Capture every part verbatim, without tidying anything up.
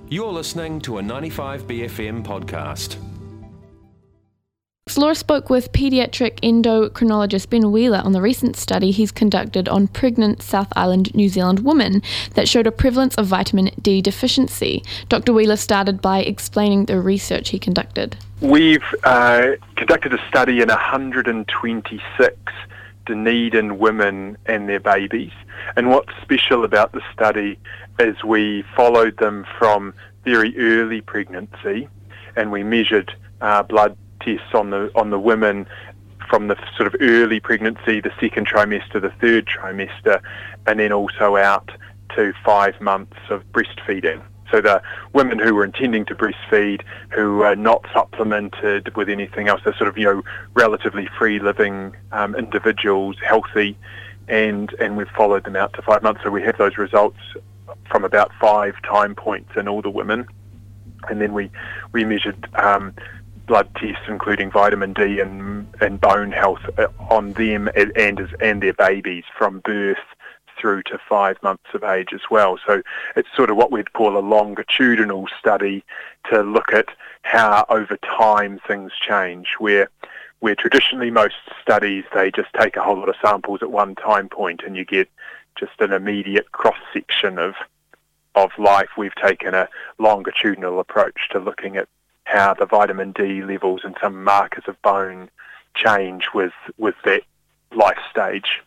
You're listening to a ninety-five B F M podcast. Laura spoke with paediatric endocrinologist Ben Wheeler on the recent study he's conducted on pregnant South Island, New Zealand women that showed a prevalence of vitamin D deficiency. Doctor Wheeler started by explaining the research he conducted. We've uh, conducted a study in one hundred twenty-six Dunedin women and their babies. And what's special about the study is we followed them from very early pregnancy, and we measured uh, blood tests on the on the women from the sort of early pregnancy, the second trimester, the third trimester, and then also out to five months of breastfeeding. So the women who were intending to breastfeed, who are not supplemented with anything else, they're sort of, you know, relatively free-living um, individuals, healthy, and, and we've followed them out to five months. So we have those results from about five time points in all the women. And then we, we measured um, blood tests, including vitamin D and, and bone health on them and, and, and their babies from birth through to five months of age as well. So it's sort of what we'd call a longitudinal study to look at how over time things change, where where traditionally most studies, they just take a whole lot of samples at one time point and you get just an immediate cross-section of of life. We've taken a longitudinal approach to looking at how the vitamin D levels and some markers of bone change with, with that life stage.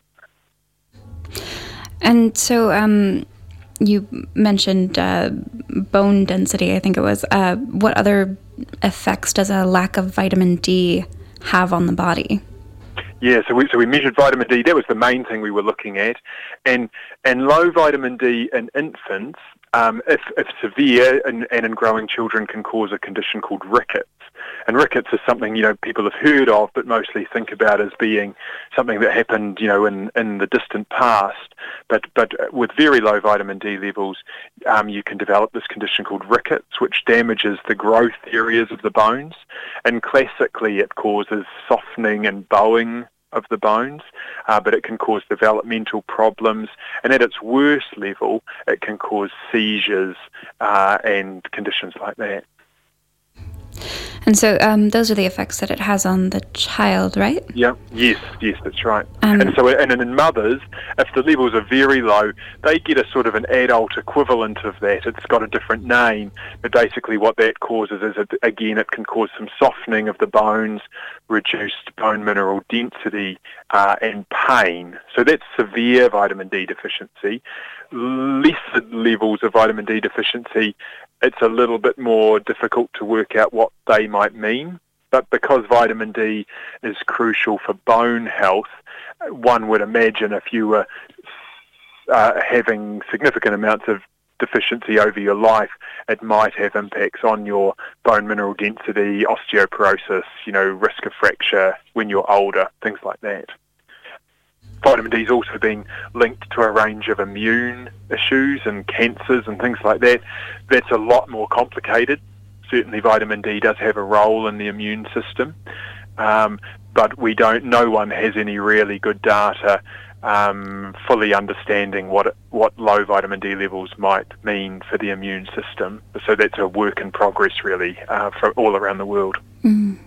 And so um, you mentioned uh, bone density, I think it was. Uh, what other effects does a lack of vitamin D have on the body? Yeah, so we so we measured vitamin D. That was the main thing we were looking at, and and low vitamin D in infants, um, if if severe and, and in growing children, can cause a condition called rickets. And rickets is something, you know, people have heard of, but mostly think about as being something that happened, you know, in, in the distant past. But but with very low vitamin D levels, um, you can develop this condition called rickets, which damages the growth areas of the bones. And classically, it causes softening and bowing of the bones, uh, but it can cause developmental problems. And at its worst level, it can cause seizures uh, and conditions like that. And so um, those are the effects that it has on the child, right? Yeah, yes, yes, that's right. Um, and so, and in mothers, if the levels are very low, they get a sort of an adult equivalent of that. It's got a different name, but basically what that causes is, it, again, it can cause some softening of the bones, reduced bone mineral density, uh, and pain. So that's severe vitamin D deficiency. Lesser levels of vitamin D deficiency, it's a little bit more difficult to work out what they might mean. But because vitamin D is crucial for bone health, one would imagine if you were uh, having significant amounts of deficiency over your life, it might have impacts on your bone mineral density, osteoporosis, you know, risk of fracture when you're older, things like that. Vitamin D is also being linked to a range of immune issues and cancers and things like that. That's a lot more complicated. Certainly vitamin D does have a role in the immune system, um, but we don't, no one has any really good data um, fully understanding what what low vitamin D levels might mean for the immune system. So that's a work in progress really uh, for all around the world. Mm.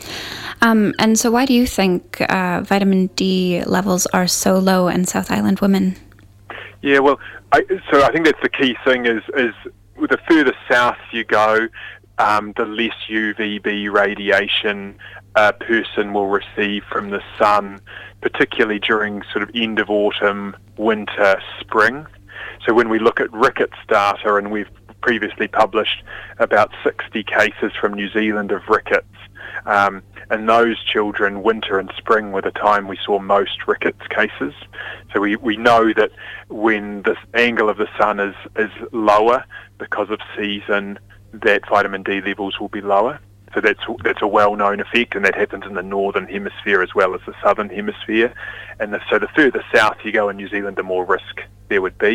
Um, and so why do you think uh, vitamin D levels are so low in South Island women? Yeah, well, I, so I think that's the key thing is, is the further south you go, um, the less U V B radiation a person will receive from the sun, particularly during sort of end of autumn, winter, spring. So when we look at rickets data, and we've previously published about sixty cases from New Zealand of rickets, um, and those children, winter and spring were the time we saw most rickets cases. So we, we know that when the angle of the sun is, is lower because of season, that vitamin D levels will be lower. So that's that's a well-known effect, and that happens in the northern hemisphere as well as the southern hemisphere. And the, so the further south you go in New Zealand, the more risk there would be.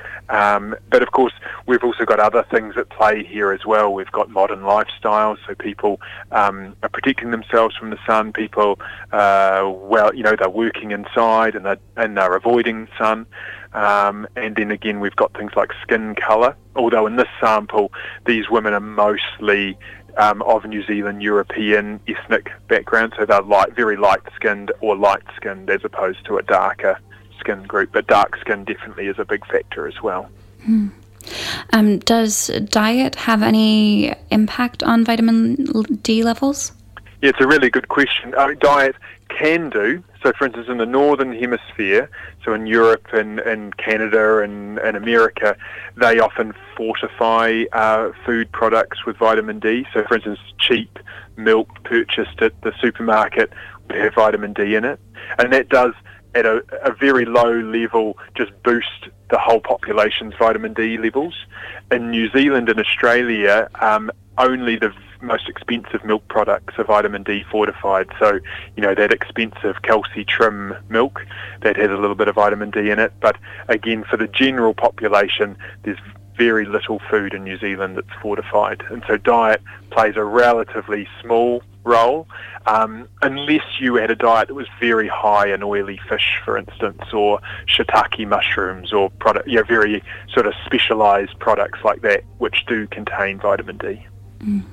Um, but of course, we've also got other things at play here as well. We've got modern lifestyles, so people um, are protecting themselves from the sun. People, uh, well, you know, they're working inside and they're, and they're avoiding the sun. Um, and then again, we've got things like skin colour. Although in this sample, these women are mostly um, of New Zealand European ethnic background, so they're light, very light-skinned or light-skinned as opposed to a darker skin group. But dark skin definitely is a big factor as well. Hmm. Um, does diet have any impact on vitamin D levels? Yeah, it's a really good question. Uh, diet can do. So, for instance, in the Northern Hemisphere, so in Europe and, and Canada and, and America, they often fortify uh, food products with vitamin D. So, for instance, cheap milk purchased at the supermarket would have vitamin D in it. And that does, at a, a very low level, just boost the whole population's vitamin D levels. In New Zealand and Australia, um, only the most expensive milk products are vitamin D fortified. So, you know, that expensive calci-trim milk, that has a little bit of vitamin D in it. But again, for the general population, there's very little food in New Zealand that's fortified. And so diet plays a relatively small role, um, unless you had a diet that was very high in oily fish, for instance, or shiitake mushrooms, or product, you know, very sort of specialised products like that, which do contain vitamin D. Mm.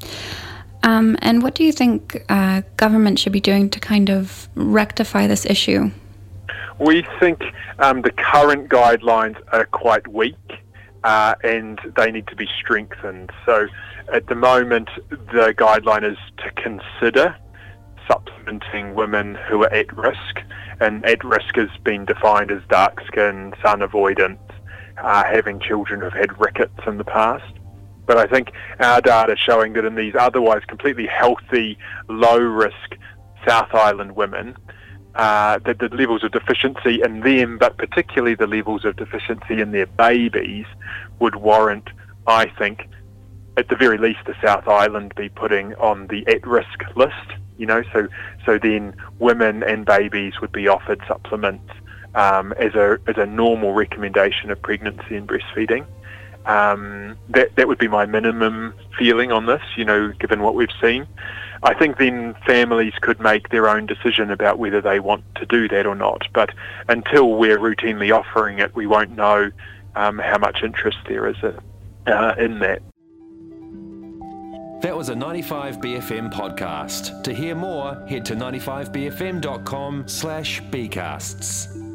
Um, and what do you think uh, government should be doing to kind of rectify this issue? We think um, the current guidelines are quite weak uh, and they need to be strengthened. So at the moment, the guideline is to consider supplementing women who are at risk, and at risk has been defined as dark skin, sun avoidance, uh, having children who've had rickets in the past. But I think our data showing that in these otherwise completely healthy, low-risk South Island women, uh, that the levels of deficiency in them, but particularly the levels of deficiency in their babies, would warrant, I think, at the very least, the South Island be putting on the at-risk list. You know, so so then women and babies would be offered supplements um, as a as a normal recommendation of pregnancy and breastfeeding. Um, that that would be my minimum feeling on this, you know, given what we've seen. I think then families could make their own decision about whether they want to do that or not. But until we're routinely offering it, we won't know um, how much interest there is uh, in that. That was a ninety-five B F M podcast. To hear more, head to ninety-five B F M dot com slash B casts.